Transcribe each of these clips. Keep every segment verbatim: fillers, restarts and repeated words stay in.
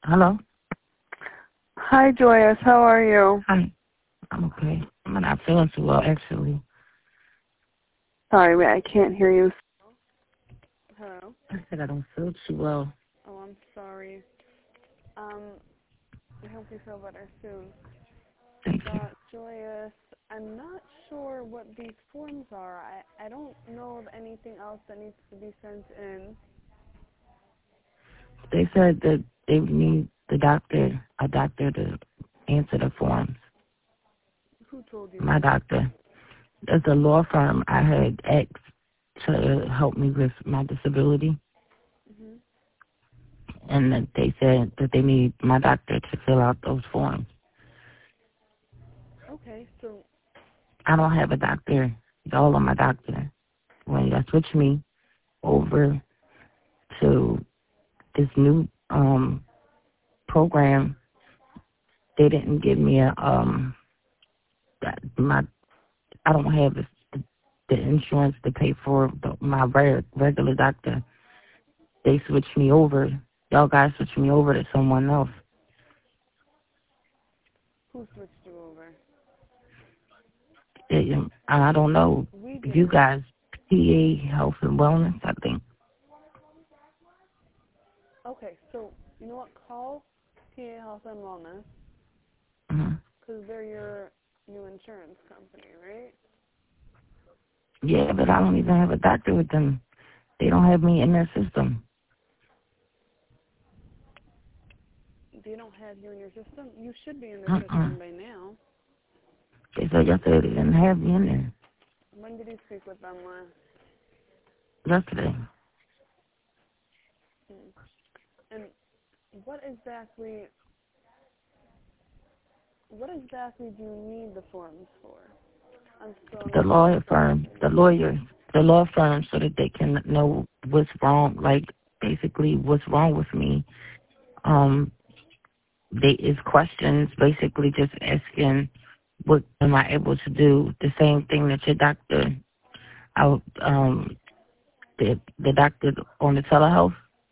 Hello? Hi, Joyous. How are you? Hi. I'm okay. I'm not feeling too well, actually. Sorry, wait, I can't hear you. Hello? I said I don't feel too well. Oh, I'm sorry. Um, I hope you feel better soon. Thank you. But, Joyous, I'm not sure what these forms are. I, I don't know of anything else that needs to be sent in. They said that they need the doctor, a doctor to answer the forms. Who told you My that? doctor. There's a law firm I had asked to help me with my disability, Mm-hmm. and that they said that they need my doctor to fill out those forms. Okay, so... I don't have a doctor. Y'all are my doctor. When y'all switch me over to this new um program, they didn't give me a um that my I don't have the, the insurance to pay for the, my reg, regular doctor. They switched me over. Y'all guys switched me over to someone else. Who switched you over? It, I don't know. We You didn't. guys, P A Health and Wellness, I think. Okay, so, you know what? Call P A Health and Wellness, Mm-hmm. because they're your new insurance company, right? Yeah, but I don't even have a doctor with them. They don't have me in their system. They don't have you in your system? You should be in their Uh-uh. system by now. They said yesterday they didn't have me in there. When did you speak with them last? Yesterday. Hmm. And what exactly, what exactly do you need the forms for? I'm still The not lawyer firm, understanding. the lawyer, the law firm, so that they can know what's wrong, like basically what's wrong with me. Um, they is questions, basically just asking what am I able to do. The same thing that your doctor, I, um, the the doctor on the telehealth,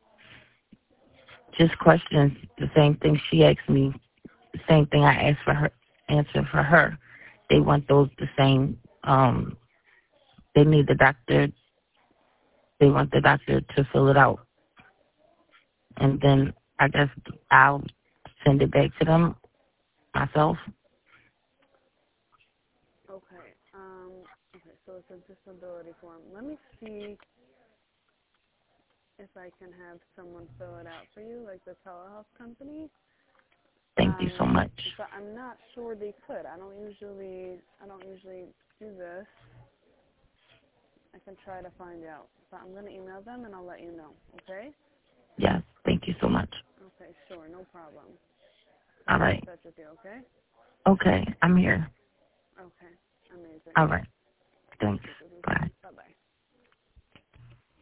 just questions. The same thing she asked me, the same thing I asked for her, answer for her. They want those the same. Um, they need the doctor. They want the doctor to fill it out, and then I guess I'll send it back to them myself. Okay. Um. Okay. So it's a disability form. Let me see if I can have someone fill it out for you, like the telehealth company. Thank you so Um. much. But I'm not sure they could. I don't usually. I don't usually do this. I can try to find out. But I'm gonna email them and I'll let you know. Okay? Yes, thank you so much. Okay. Sure. No problem. All I'll be in right. touch with you. Okay? Okay, I'm here. Okay. Amazing. All right. I'll Thanks. speak with you Bye. soon.